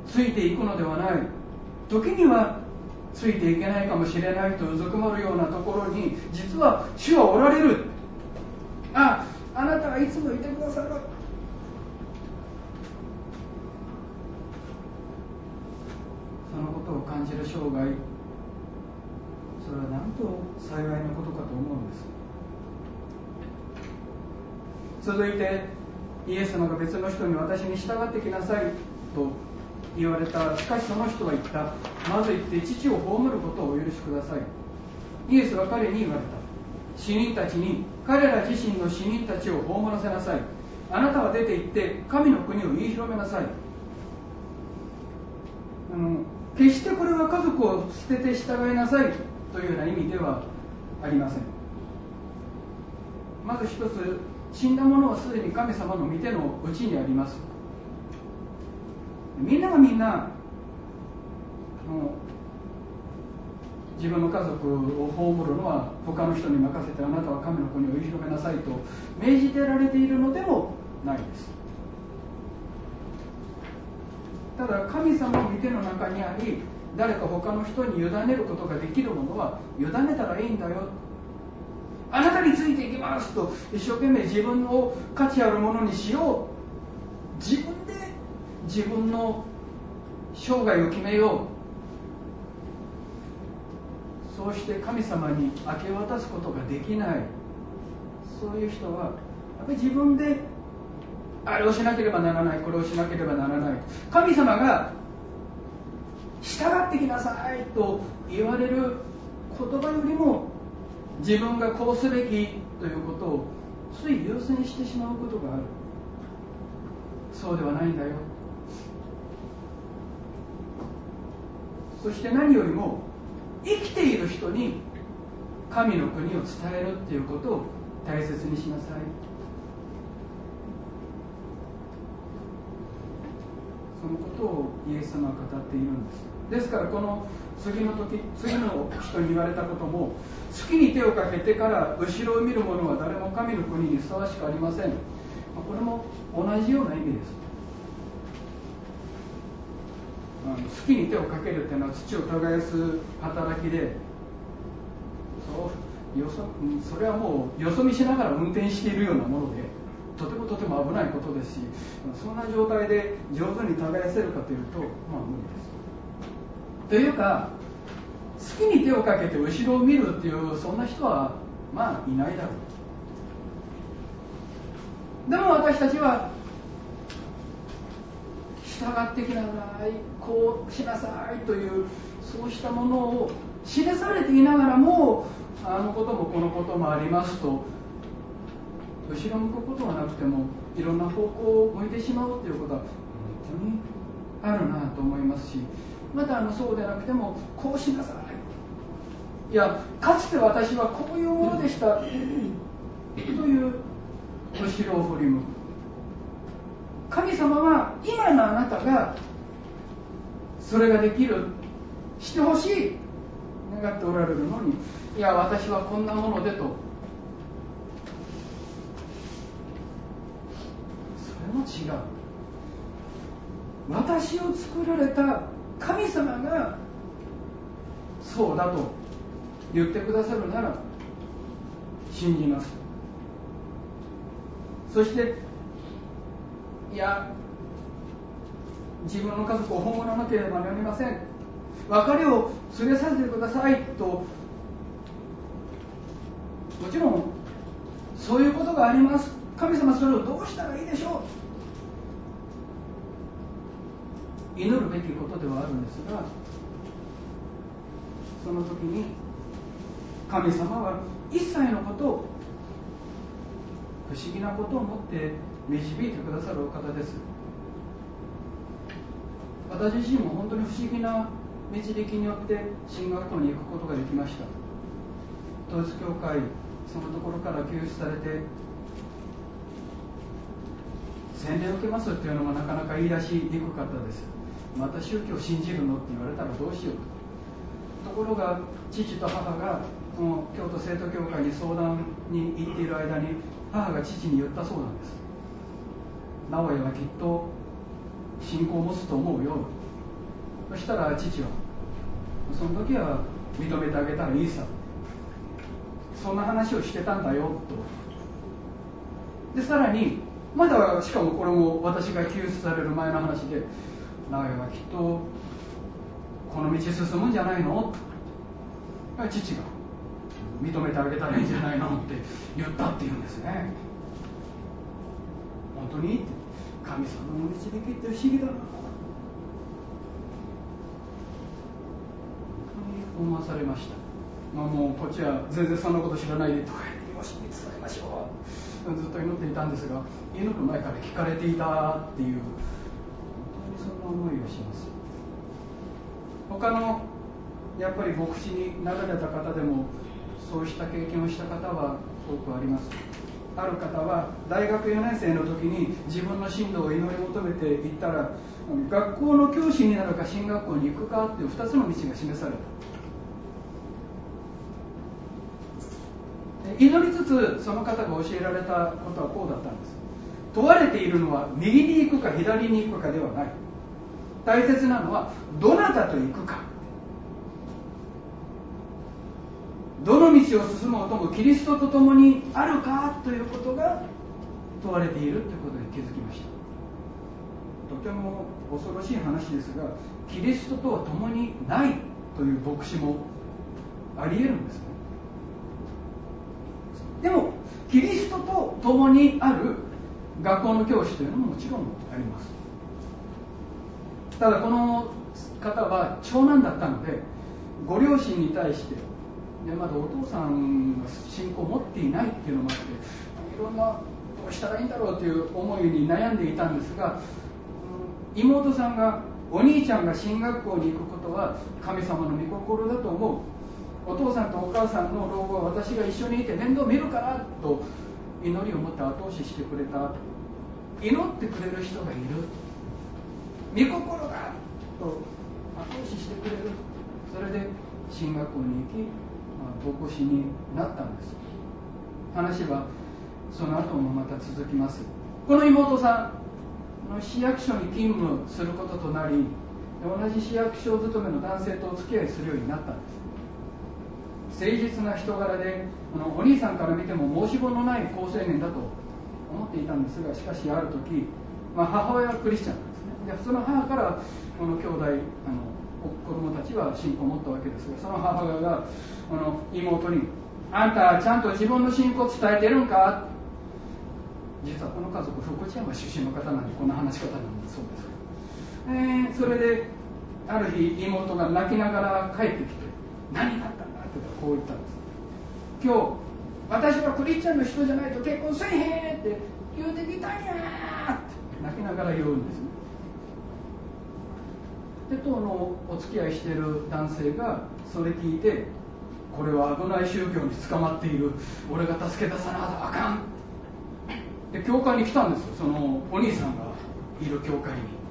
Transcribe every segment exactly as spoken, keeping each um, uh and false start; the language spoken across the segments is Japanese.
ついていくのではない。時にはついていけないかもしれないとうずくまるようなところに実は主はおられる。あ、あなたはいつもいてくださる。そのことを感じる生涯、それはなんと幸いなことかと思うんです。続いてイエス様が別の人に私に従ってきなさいと言われた。しかしその人は言った。まず行って父を葬ることをお許しください。イエスは彼に言われた。死人たちに彼ら自身の死人たちを葬らせなさい。あなたは出て行って神の国を言い広めなさい。あの決してこれは家族を捨てて従いなさいというような意味ではありません。まず一つ、死んだ者はすでに神様の御手のうちにあります。みんながみんな自分の家族を葬るのは他の人に任せて、あなたは神の国を言い広めなさいと命じてられているのでもないです。ただ神様の御手の中にあり、誰か他の人に委ねることができるものは委ねたらいいんだよ。あなたについていきますと一生懸命自分を価値あるものにしよう、自分で自分の生涯を決めよう、そうして神様に明け渡すことができない、そういう人はやっぱり自分であれをしなければならない、これをしなければならない、神様が従ってきなさいと言われる言葉よりも自分がこうすべきということをつい優先してしまうことがある。そうではないんだよ。そして何よりも生きている人に神の国を伝えるということを大切にしなさい。そのことをイエス様は語っているんです。ですからこの次の時、次の人に言われたことも、月に手をかけてから後ろを見る者は誰も神の国にふさわしくありません。これも同じような意味です。月に手をかけるというのは土を耕す働きで、そうよそそれはもうよそ見しながら運転しているようなもので、とてもとても危ないことですし、そんな状態で上手に耕せるかというと、まあ無理です。というか、月に手をかけて後ろを見るっていうそんな人はまあいないだろう。でも私たちは従ってきなさい、こうしなさいというそうしたものを示されていながらも、あのこともこのこともありますと後ろ向くことがなくてもいろんな方向を向いてしまうということは本当にあるなと思いますし、またあのそうでなくてもこうしなさい、いやかつて私はこういうものでしたという後ろを振り向く。神様は今のあなたがそれができる、してほしい願っておられるのに、いや私はこんなものでと、それも違う。私を作られた神様がそうだと言ってくださるなら信じます。そしていや自分の家族を葬らなければなりません、別れを告げさせてくださいと、もちろんそういうことがあります。神様それをどうしたらいいでしょう、祈るべきことではあるんですが、その時に神様は一切のことを不思議なことをもって導いてくださるお方です。私自身も本当に不思議な導きによって進学校に行くことができました。統一教会そのところから救出されて洗礼を受けますっていうのもなかなか言い出しにくかったです。また宗教を信じるのって言われたらどうしようと。ところが父と母がこの京都聖徒教会に相談に行っている間に母が父に言ったそうなんです。直哉はきっと信仰を持つと思うよ、 そしたら父は、その時は認めてあげたらいいさ、そんな話をしてたんだよと。でさらにまだ、しかもこれも私が救出される前の話で、長屋はきっとこの道進むんじゃないの、父が認めてあげたらいいんじゃないのって言ったっていうんですね。本当に神様の導きって不思議だな、思わされました。まあ、もうこっちは全然そんなこと知らないでとか言って、よし伝えましょう、ずっと祈っていたんですが、祈る前から聞かれていたっていう、本当にそんな思いをします。他のやっぱり牧師になられた方でもそうした経験をした方は多くあります。ある方は大学よねん生の時に自分の進路を祈り求めていったら、学校の教師になるか進学校に行くかっていうふたつの道が示された。祈りつつその方が教えられたことはこうだったんです。問われているのは右に行くか左に行くかではない。大切なのはどなたと行くか、どの道を進もうともキリストと共にあるかということが問われているということに気づきました。とても恐ろしい話ですが、キリストとは共にないという牧師もあり得るんですね。でもキリストと共にある学校の教師というのももちろんあります。ただこの方は長男だったので、ご両親に対してでまだお父さんが信仰を持っていないっていうのもあって、いろんなどうしたらいいんだろうという思いに悩んでいたんですが、妹さんが、お兄ちゃんが進学校に行くことは神様の御心だと思う、お父さんとお母さんの老後は私が一緒にいて面倒見るからと祈りを持って後押ししてくれた。祈ってくれる人がいる、御心だと後押ししてくれる。それで進学校に行き、まあ、牧師になったんです。話はその後もまた続きます。この妹さんの市役所に勤務することとなり、同じ市役所勤めの男性とお付き合いするようになったんです。誠実な人柄で、このお兄さんから見ても申し分のない好青年だと思っていたんですが、しかしある時、まあ、母親はクリスチャンなんですね。でその母からこの兄弟あの子供たちは信仰を持ったわけですが、その母親がこの妹に、あんたちゃんと自分の信仰を伝えてるんか。実はこの家族福知山出身の方なんでこんな話し方なんだそうです、えー、それである日妹が泣きながら帰ってきて、何があったんだってこう言ったんです。今日私はクリスチャンの人じゃないと結婚せえへんって言うてきたんやって泣きながら言うんですね。で当のお付き合いしている男性がそれ聞いて、これは危ない宗教に捕まっている、俺が助け出さなあかんで教会に来たんですよ。そのお兄さんがいる教会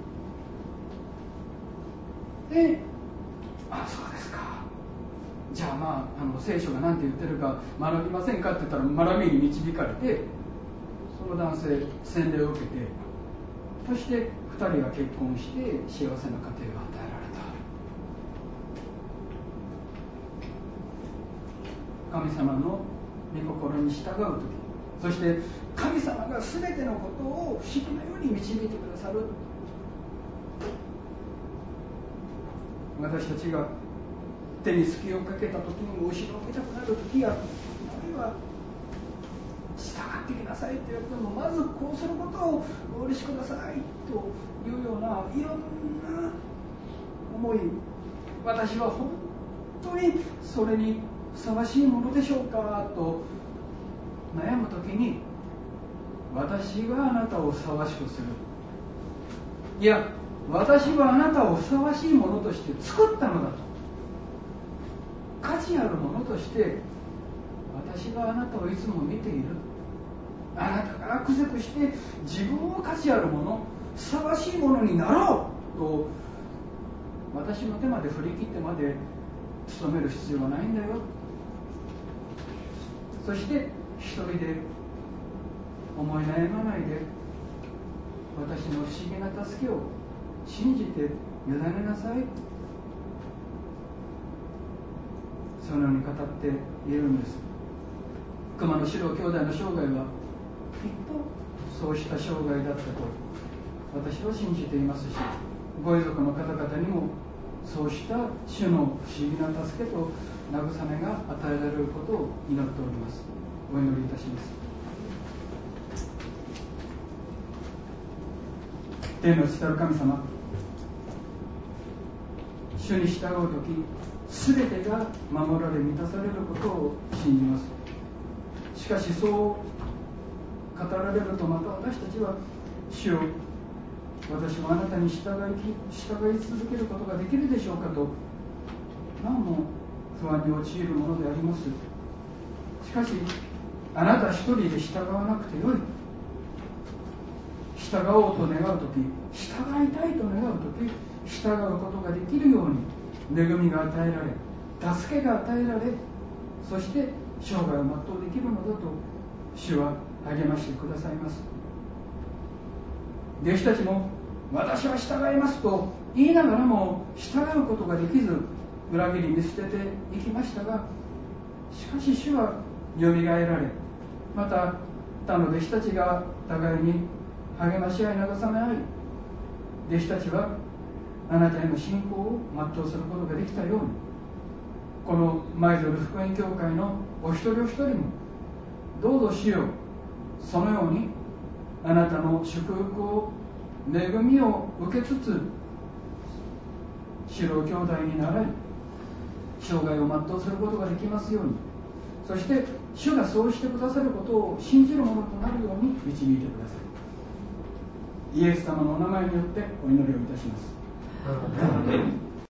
に。で、あ、そうですか、じゃあまあ、あの聖書が何て言ってるか学びませんかって言ったら学びに導かれて、その男性洗礼を受けて、そしてふたりが結婚して幸せな家庭が与えられた。神様の御心に従うとき、そして神様が全てのことを不思議なように導いてくださる。私たちが手に隙をかけた時にも後ろを見たくなる時や、あるいは従ってきなさいと言われても、まずこうすることをお許しくださいというようないろんな思い、私は本当にそれにふさわしいものでしょうかと悩む時に、私があなたをふさわしくする、いや私はあなたをふさわしいものとして作ったのだと、価値あるものとして私があなたをいつも見ている、あなたがアクセスして自分を価値あるもの、ふさわしいものになろうと私の手まで振り切ってまで努める必要はないんだよ。そして一人で思い悩まないで、私の不思議な助けを信じて委ねなさい、そのように語っているんです。熊野四郎兄弟の生涯はきっとそうした生涯だったと私は信じていますし、ご遺族の方々にもそうした主の不思議な助けと慰めが与えられることを祈っております。お祈りいたします。天の父なる神様、主に従うときすべてが守られ満たされることを信じます。しかしそう語られると、また私たちは主よ、私もあなたに従い従い続けることができるでしょうかと何も不安に陥るものであります。しかしあなた一人で従わなくてよい、従おうと願うとき、従いたいと願うとき、従うことができるように恵みが与えられ、助けが与えられ、そして生涯を全うできるのだと主は励ましてくださいます。弟子たちも私は従いますと言いながらも従うことができず、裏切り見捨てていきましたが、しかし主はよみがえられ、また他の弟子たちが互いに励まし合い慰め合い、弟子たちはあなたへの信仰を全うすることができたように、この舞鶴福音教会のお一人お一人もどうぞ主よ、そのようにあなたの祝福を、恵みを受けつつ四郎兄弟にならい、生涯を全うすることができますように、そして主がそうしてくださることを信じるものとなるように導いてください。イエス様のお名前によってお祈りをいたします。